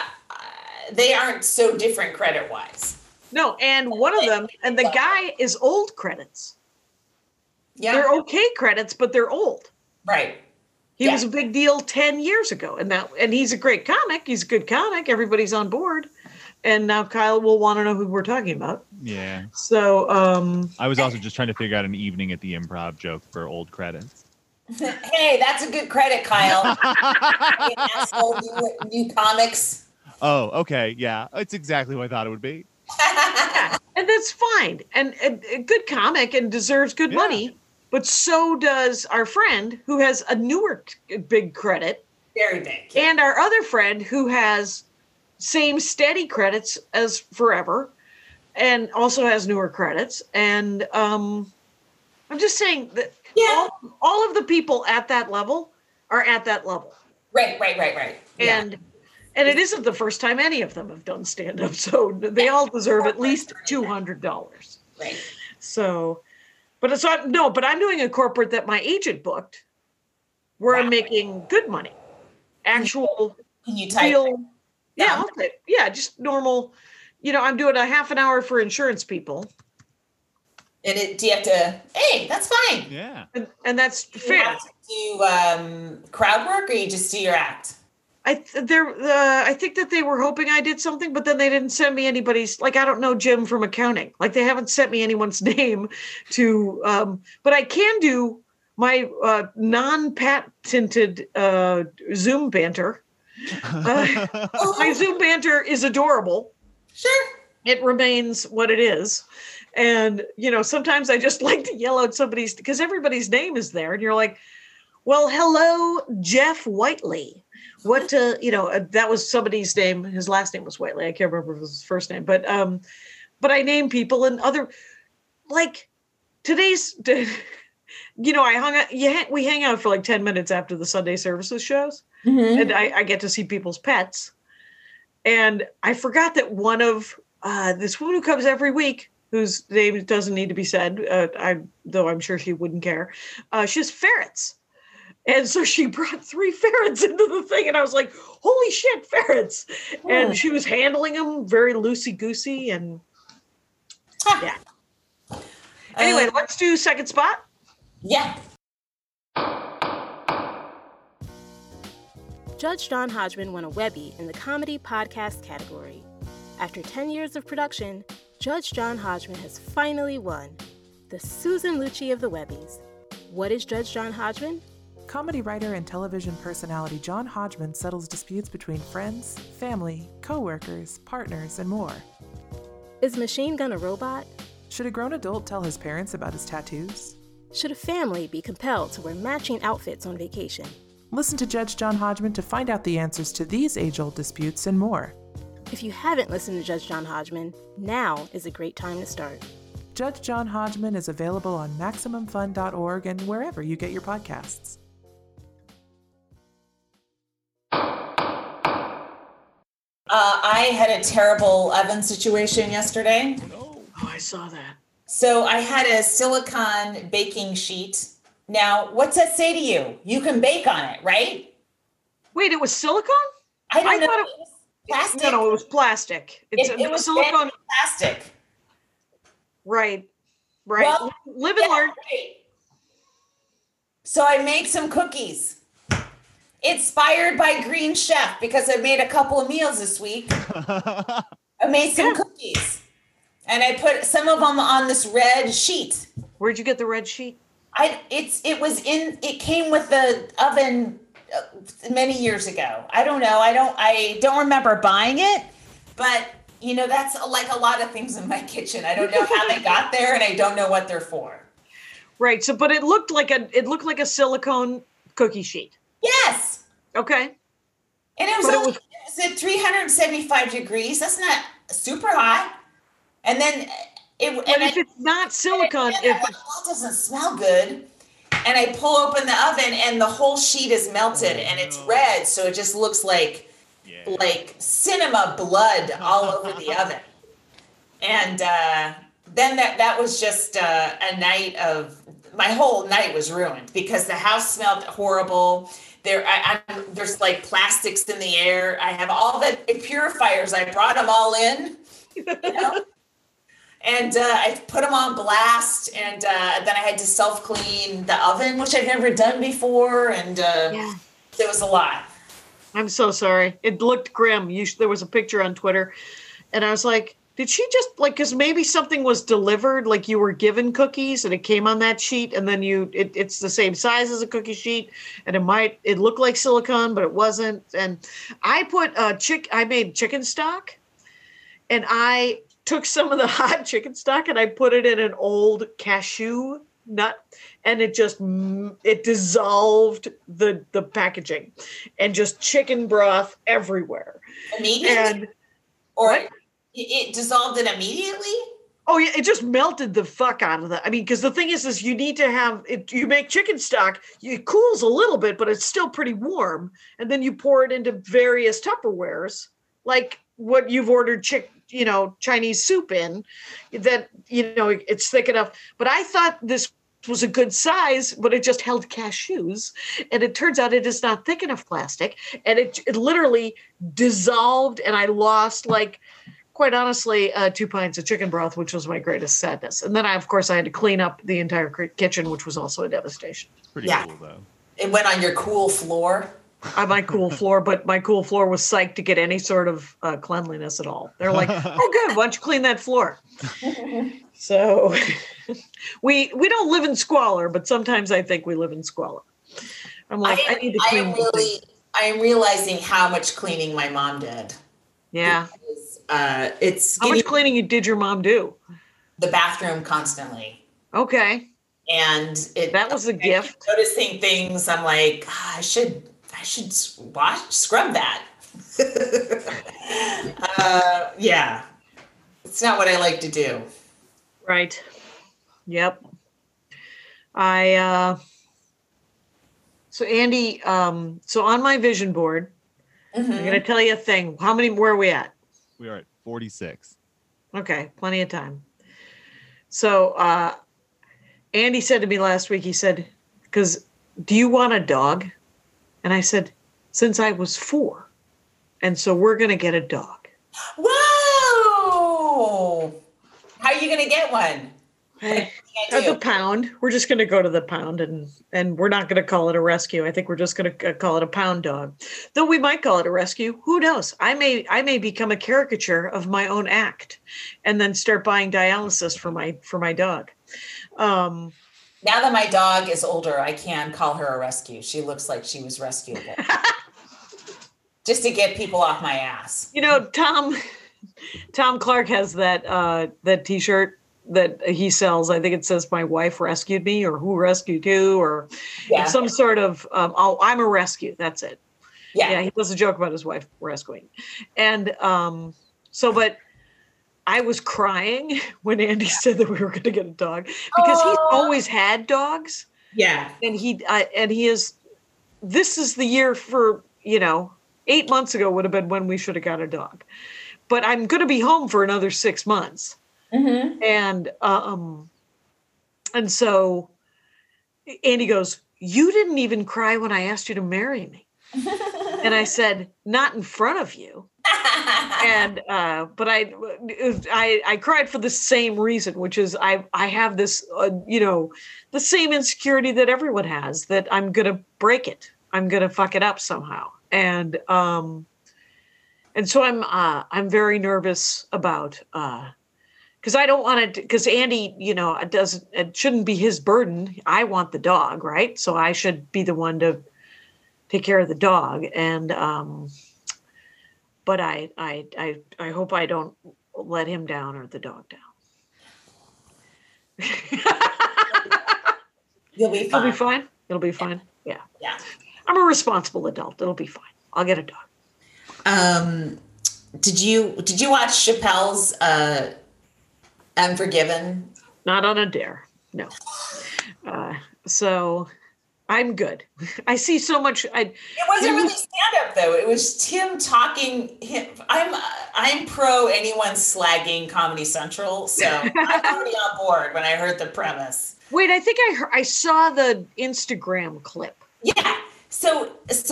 they aren't so different credit-wise. No, and one of them, and the guy is old credits. Yeah. They're okay credits, but they're old. Right. He was a big deal 10 years ago. And he's a great comic. He's a good comic. Everybody's on board. And now Kyle will want to know who we're talking about. Yeah. So I was also just trying to figure out an evening at the Improv joke for old credits. Hey, that's a good credit, Kyle. Asshole, new comics. Oh, okay. Yeah. It's exactly what I thought it would be. And that's fine. And a good comic and deserves good money. But so does our friend who has a newer big credit. Very big. Yeah. And our other friend who has same steady credits as forever and also has newer credits. And I'm just saying that all of the people at that level are at that level. Right. And it isn't the first time any of them have done stand-up. So they all deserve at least $200. Right. So, but I'm doing a corporate that my agent booked where I'm making good money. Actual Can you type real, just normal. I'm doing a half an hour for insurance people. And do you have to, hey, that's fine. Yeah. And that's fair. You have to do crowd work or you just do your act? I think that they were hoping I did something, but then they didn't send me anybody's, like, I don't know Jim from accounting. Like, they haven't sent me anyone's name to, but I can do my non-patented Zoom banter. My Zoom banter is adorable. Sure. It remains what it is. And, sometimes I just like to yell out somebody's, because everybody's name is there. And you're like, well, hello, Jeff Whiteley. What, that was somebody's name. His last name was Whiteley. I can't remember if it was his first name, but I name people and other, like today's, we hang out for like 10 minutes after the Sunday services shows. Mm-hmm. And I get to see people's pets. And I forgot that one of this woman who comes every week, whose name doesn't need to be said, though I'm sure she wouldn't care. She has ferrets. And so she brought 3 ferrets into the thing. And I was like, holy shit, ferrets. Oh. And she was handling them very loosey-goosey. And yeah. Anyway, let's do second spot. Yeah. Judge John Hodgman won a Webby in the comedy podcast category. After 10 years of production, Judge John Hodgman has finally won the Susan Lucci of the Webbies. What is Judge John Hodgman? Comedy writer and television personality John Hodgman settles disputes between friends, family, co-workers, partners, and more. Is Machine Gun a robot? Should a grown adult tell his parents about his tattoos? Should a family be compelled to wear matching outfits on vacation? Listen to Judge John Hodgman to find out the answers to these age-old disputes and more. If you haven't listened to Judge John Hodgman, now is a great time to start. Judge John Hodgman is available on MaximumFun.org and wherever you get your podcasts. I had a terrible oven situation yesterday. Oh, I saw that. So I had a silicone baking sheet. Now, what's that say to you? You can bake on it, right? Wait, it was silicone? I don't know. Plastic. No, it was plastic. It was silicone plastic. Right. Well, Live and learn. Right. So I made some cookies. Inspired by Green Chef because I made a couple of meals this week. I made some cookies. And I put some of them on this red sheet. Where'd you get the red sheet? It came with the oven many years ago. I don't know. I don't remember buying it, but that's like a lot of things in my kitchen. I don't know how they got there, and I don't know what they're for. Right. So, but it looked like a silicone cookie sheet. Yes. Okay. And it was at 375 degrees. That's not super hot. And then if it's not silicone, it doesn't smell good. And I pull open the oven, and the whole sheet is melted, and it's red, so it just looks like cinema blood all over the oven. And then that was just a night of my whole night was ruined because the house smelled horrible. There's like plastics in the air. I have all the purifiers. I brought them all in, and I put them on blast. And then I had to self-clean the oven, which I've never done before. And it was a lot. I'm so sorry. It looked grim. There was a picture on Twitter, and I was like, did she just because maybe something was delivered, like you were given cookies and it came on that sheet, and then it's the same size as a cookie sheet, and it looked like silicone, but it wasn't. And I put I made chicken stock, and I took some of the hot chicken stock and I put it in an old cashew nut, and it dissolved the packaging, and just chicken broth everywhere. Immediately? It dissolved it immediately? Oh yeah, it just melted the fuck out of that. I mean, because the thing is you need to have it. You make chicken stock, it cools a little bit, but it's still pretty warm, and then you pour it into various Tupperwares, like what you've ordered Chinese soup in. That it's thick enough. But I thought this was a good size, but it just held cashews, and it turns out it is not thick enough plastic, and it literally dissolved, and I lost quite honestly, 2 pints of chicken broth, which was my greatest sadness. And then I had to clean up the entire kitchen, which was also a devastation. Pretty cool, though. It went on your cool floor. On my cool floor, but my cool floor was psyched to get any sort of cleanliness at all. They're like, oh, good. Why don't you clean that floor? So we don't live in squalor, but sometimes I think we live in squalor. I'm like, I need to clean. I am realizing how much cleaning my mom did. Yeah. It's how much cleaning did your mom do? The bathroom constantly. Okay. And that was a gift. Noticing things, I'm like, I should scrub that. Yeah. It's not what I like to do. Right. Yep. So Andy, so on my vision board, I'm going to tell you a thing. Where are we at? We are at 46. Okay. Plenty of time. So, Andy said to me last week, he said, do you want a dog? And I said, since I was 4. And so we're going to get a dog. Whoa! How are you going to get one? At the pound. We're just going to go to the pound, and we're not going to call it a rescue. I think we're just going to call it a pound dog. Though we might call it a rescue. Who knows? I may become a caricature of my own act and then start buying dialysis for my dog. Now that my dog is older, I can call her a rescue. She looks like she was rescuable. Just to get people off my ass. Tom Clark has that T-shirt that he sells. I think it says "My wife rescued me," or "Who rescued you," or some sort of I'm a rescue. That's it. Yeah, he does a joke about his wife rescuing, and but I was crying when Andy said that we were going to get a dog because he's always had dogs. Yeah, and he is. This is the year for 8 months ago would have been when we should have got a dog, but I'm going to be home for another 6 months. Mm-hmm. And so Andy goes, "You didn't even cry when I asked you to marry me." And I said, "Not in front of you." And but I cried for the same reason, which is I have this the same insecurity that everyone has, that I'm gonna break it, I'm gonna fuck it up somehow, and so I'm very nervous about because I don't want to, because Andy, it shouldn't be his burden. I want the dog, right? So I should be the one to take care of the dog, and but I hope I don't let him down or the dog down. You'll be fine. It'll be fine. It'll be fine. Yeah. Yeah. I'm a responsible adult. It'll be fine. I'll get a dog. Did you watch Chappelle's Unforgiven? Not on a dare. No. So I'm good. I see so much. It wasn't really stand-up though. It was Tim talking. I'm pro anyone slagging Comedy Central, so I'm already on board when I heard the premise. Wait, I think I saw the Instagram clip. Yeah. So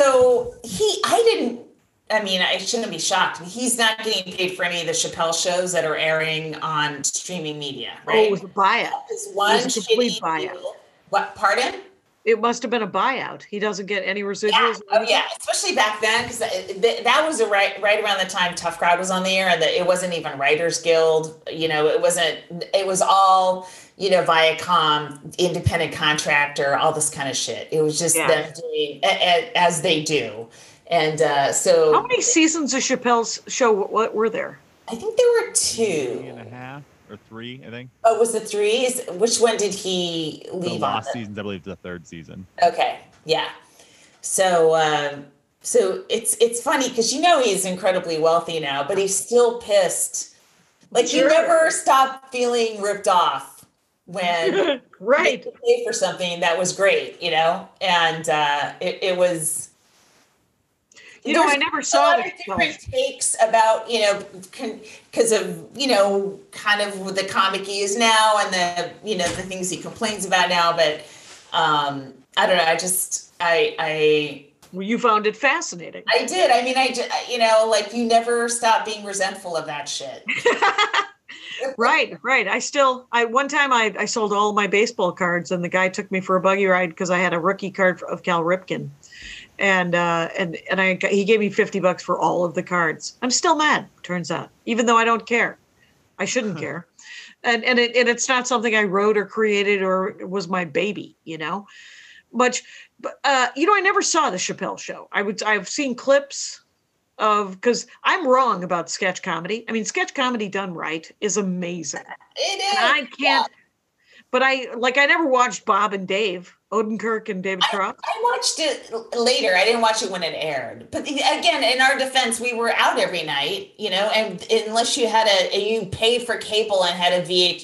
I shouldn't be shocked. He's not getting paid for any of the Chappelle shows that are airing on streaming media, right? Oh, it was a buyout. It's one it was a complete buyout. Deal. What? Pardon? It must have been a buyout. He doesn't get any residuals. Yeah. Oh, yeah. Especially back then, because that was right around the time Tough Crowd was on the air, and it wasn't even Writers Guild. It wasn't. It was all Viacom, independent contractor, all this kind of shit. It was just them doing as they do. And so, how many seasons of Chappelle's show? What were there? I think there were 2. 3.5 or 3, I think. Oh, was it 3? Which one did he leave the on? last season, I believe, the 3rd season. Okay, yeah. So it's funny because he's incredibly wealthy now, but he's still pissed. Like you never stop feeling ripped off when right you pay for something that was great, and it was. I never saw the different takes about, because of, kind of the comic he is now and the, the things he complains about now. But I don't know. Well, you found it fascinating. I did. I mean, you never stop being resentful of that shit. Right. One time I sold all my baseball cards and the guy took me for a buggy ride because I had a rookie card of Cal Ripken. And he gave me $50 for all of the cards. I'm still mad, turns out, even though I don't care. I shouldn't care. And it's not something I wrote or created or was my baby, But I never saw the Chappelle show. I've seen clips because I'm wrong about sketch comedy. I mean, sketch comedy done right is amazing. It is. And I can't, but I never watched Bob and Dave. Odenkirk and David Cross? I watched it later. I didn't watch it when it aired. But again, in our defense, we were out every night, and unless you had you paid for cable and had a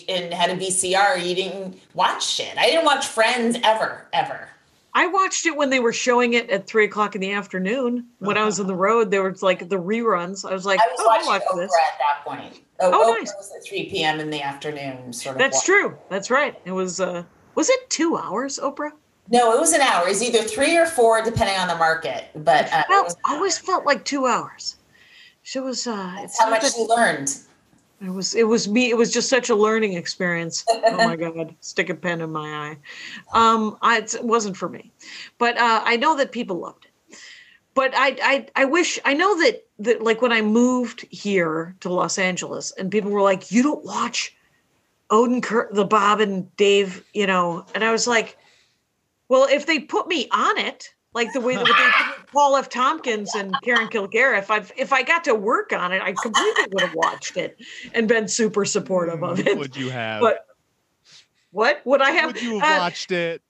VCR, you didn't watch shit. I didn't watch Friends ever. I watched it when they were showing it at 3:00 in the afternoon. When I was on the road, there was like the reruns. I was like, I was watching Oprah this at that point. Oh, nice. Was at 3 p.m. in the afternoon, sort of. That's true. That's right. It was it 2 hours, Oprah? No, it was an hour. It was either 3 or 4, depending on the market. But I always felt like 2 hours. It was. It's how much you learned. It was me. It was just such a learning experience. Oh my God! Stick a pen in my eye. It wasn't for me, but I know that people loved it. But I wish I know that like when I moved here to Los Angeles and people were like, "You don't watch Odenkirk, the Bob and Dave," and I was like, well, if they put me on it, like the way that they did with Paul F. Tompkins and Karen Kilgariff, if I got to work on it, I completely would have watched it and been super supportive of it. Would you have? But what would I have? Would you have watched it?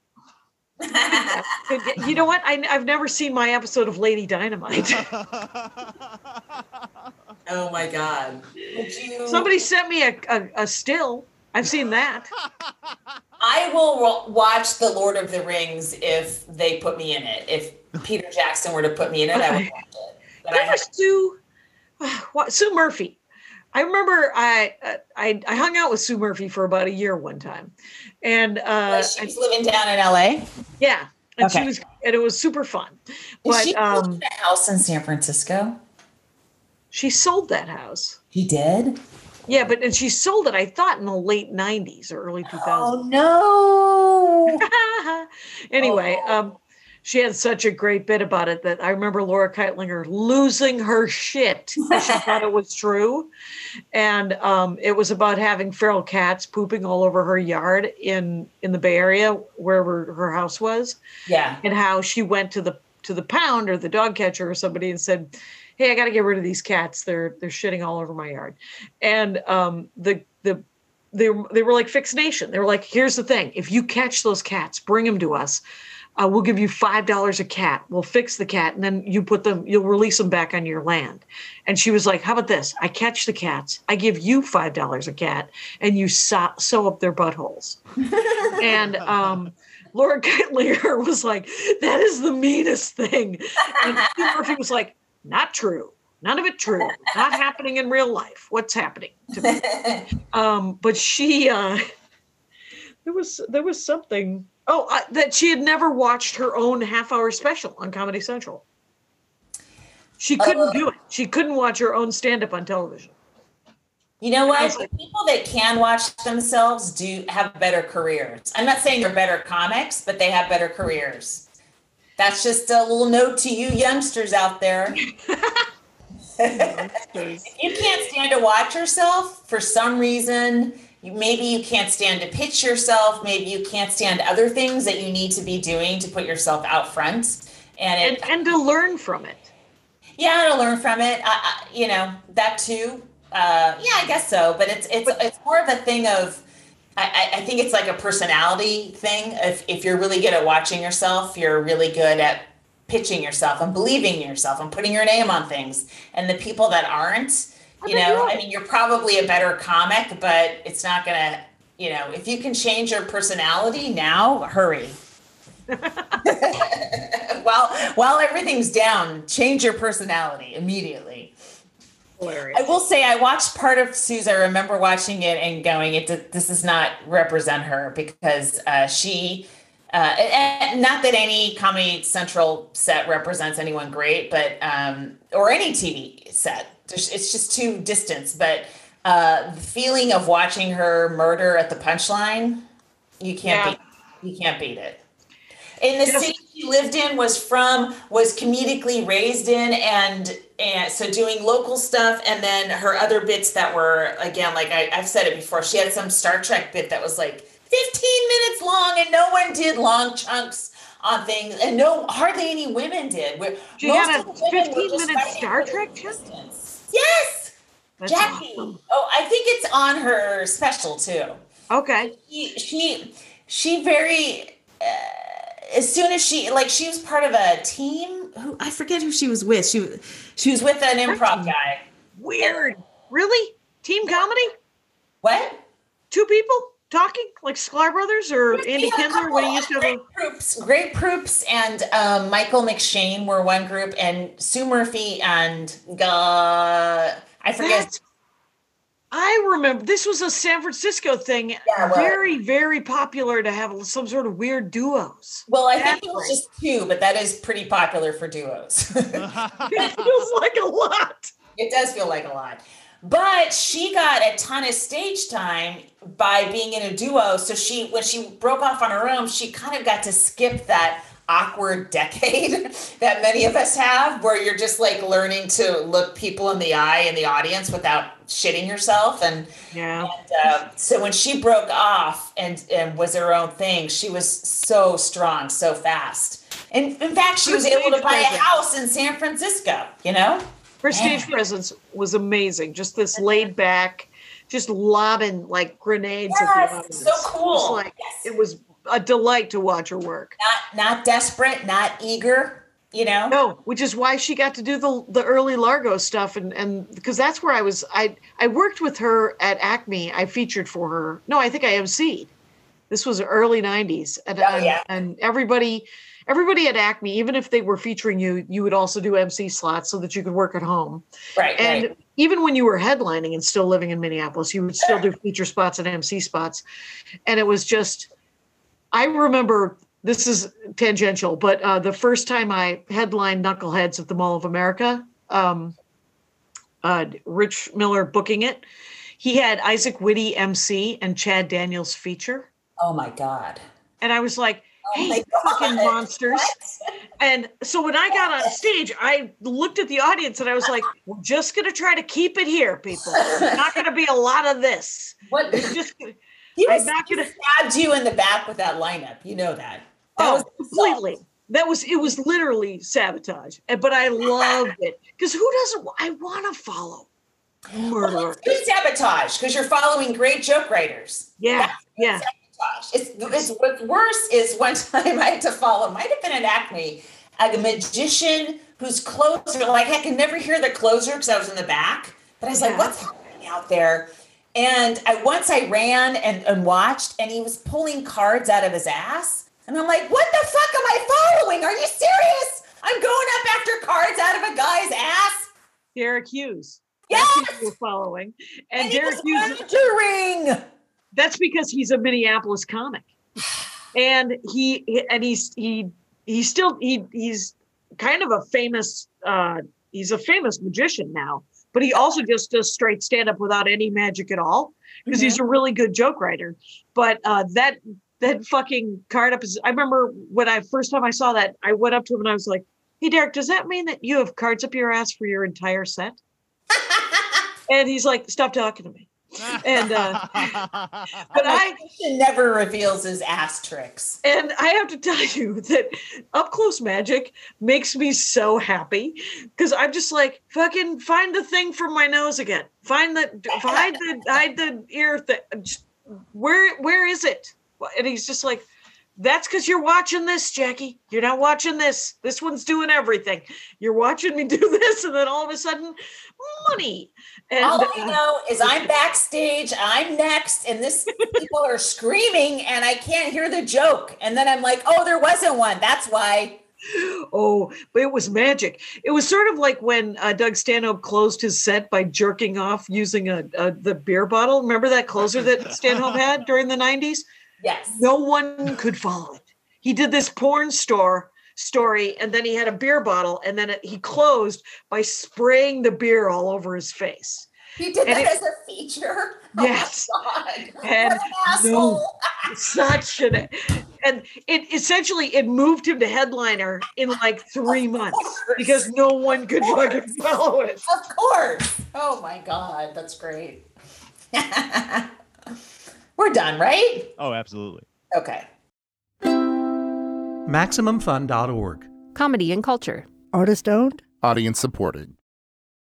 You know what? I've never seen my episode of Lady Dynamite. Oh my God! Somebody sent me a still. I've seen that. I will watch The Lord of the Rings if they put me in it. If Peter Jackson were to put me in it, I would watch it. But Sue Murphy. I remember I hung out with Sue Murphy for about a year one time, and she was living down in LA. Yeah, and okay. and it was super fun. Did she live in a house in San Francisco? She sold that house. He did? Yeah, and she sold it, I thought, in the late 90s or early 2000s. Oh, no. Anyway, she had such a great bit about it that I remember Laura Keitlinger losing her shit because she thought it was true. And it was about having feral cats pooping all over her yard in the Bay Area, wherever her house was. Yeah. And how she went to the pound or the dog catcher or somebody and said, hey, I got to get rid of these cats. They're shitting all over my yard. And they were like Fix Nation. They were like, here's the thing. If you catch those cats, bring them to us. We'll give you $5 a cat. We'll fix the cat. And then you'll release them back on your land. And she was like, how about this? I catch the cats. I give you $5 a cat and you sew up their buttholes. And, Laura Keitlinger was like, that is the meanest thing. And Steve Murphy was like, not true. None of it true. Not happening in real life. What's happening to me? But she, there was something. That she had never watched her own half-hour special on Comedy Central. She couldn't do it. She couldn't watch her own stand-up on television. You know what? The people that can watch themselves do have better careers. I'm not saying they're better comics, but they have better careers. That's just a little note to you youngsters out there. If you can't stand to watch yourself for some reason, maybe you can't stand to pitch yourself, maybe you can't stand other things that you need to be doing to put yourself out front. And to learn from it. Yeah, to learn from it. That too. I guess so. But it's more of a thing of, I think it's like a personality thing. If you're really good at watching yourself, you're really good at pitching yourself and believing in yourself and putting your name on things. And the people that aren't, you're probably a better comic, but it's not gonna, if you can change your personality now, hurry. While everything's down, change your personality immediately. Hilarious. I will say I watched part of Suze. I remember watching it and going, this does not represent her because she, and not that any Comedy Central set represents anyone great, but, or any TV set. It's just too distant. But the feeling of watching her murder at the punchline, you can't beat it. In the city she lived in, was comedically raised in, and so doing local stuff, and then her other bits that were, again, like I've said it before, she had some Star Trek bit that was like 15 minutes long, and no one did long chunks on things, and hardly any women did. She had a 15-minute Star Trek distance. Yes, that's Jackie. Awesome. Oh, I think it's on her special too. Okay. She very. As soon as she was part of a team, I forget who she was with. She was with an improv guy. Weird. Really? Team comedy? What? 2 people talking like Sklar Brothers or Andy Kindler when he used to have Great Proops and Michael McShane were one group, and Sue Murphy and I forget. I remember this was a San Francisco thing. Yeah, very, very popular to have some sort of weird duos. Well, I think it was just 2, but that is pretty popular for duos. It feels like a lot. It does feel like a lot. But she got a ton of stage time by being in a duo. So when she broke off on her own, she kind of got to skip that awkward decade that many of us have, where you're just like learning to look people in the eye in the audience without shitting yourself. And so when she broke off and was her own thing, she was so strong, so fast. And in fact, she was able to buy a house in San Francisco, Her stage presence was amazing. Just this laid back, just lobbing like grenades at the audience. So cool. It was a delight to watch her work. Not desperate, not eager, No, which is why she got to do the early Largo stuff, and because that's where I worked with her at Acme. I featured for her. No, I think I emceed. This was early 90s. And everybody at Acme, even if they were featuring you, you would also do MC slots so that you could work at home. Right. And even when you were headlining and still living in Minneapolis, you would still do feature spots and MC spots. And it was just, I remember, this is tangential, but the first time I headlined Knuckleheads at the Mall of America, Rich Miller booking it. He had Isaac Whitty MC and Chad Daniels feature. Oh my God. And I was like, Oh my hey, God. fucking monsters. What? And so when I got on stage, I looked at the audience and I was like, we're just going to try to keep it here, people. There's not going to be a lot of this. What? It's just, He I'm not he gonna stabbed you in the back with that lineup. You know that. That was completely. It was literally sabotage. But I loved it. Because who doesn't, I want to follow murderer. It's good sabotage because you're following great joke writers. Yeah, yeah. Sabotage. It's what's worse is one time I had to follow, might have been at Acme, a magician whose closer, like I could never hear the closer because I was in the back. But I was like, what's happening out there? And once I ran and watched, and he was pulling cards out of his ass. And I'm like, what the fuck am I following? Are you serious? I'm going up after cards out of a guy's ass? Derek Hughes. Yes! That's who we're following. And he Derek was Hughes. entering. That's because he's a Minneapolis comic. And he's kind of a famous, he's a famous magician now, but he also just does straight stand-up without any magic at all because he's a really good joke writer. But that fucking card up is, I remember when first time I saw that, I went up to him and I was like, hey, Derek, does that mean that you have cards up your ass for your entire set? And he's like, stop talking to me. And but I never reveals his ass tricks. And I have to tell you that up close magic makes me so happy because I'm just like, fucking find the thing from my nose again. Hide the ear thing. Where is it? And he's just like, that's because you're watching this, Jackie. You're not watching this. This one's doing everything. You're watching me do this, and then all of a sudden, money. And all I know is I'm backstage, I'm next, and people are screaming, and I can't hear the joke. And then I'm like, oh, there wasn't one. That's why. Oh, but it was magic. It was sort of like when Doug Stanhope closed his set by jerking off using the beer bottle. Remember that closer that Stanhope had during the 90s? Yes. No one could follow it. He did this porn story, and then he had a beer bottle, and then he closed by spraying the beer all over his face. He did that as a feature? Yes. Oh my God. And what an asshole. And it essentially moved him to headliner in like 3 months because no one could fucking follow it. Of course. Oh my God. That's great. We're done, right? Oh, absolutely. Okay. MaximumFun.org. Comedy and culture. Artist owned. Audience supported.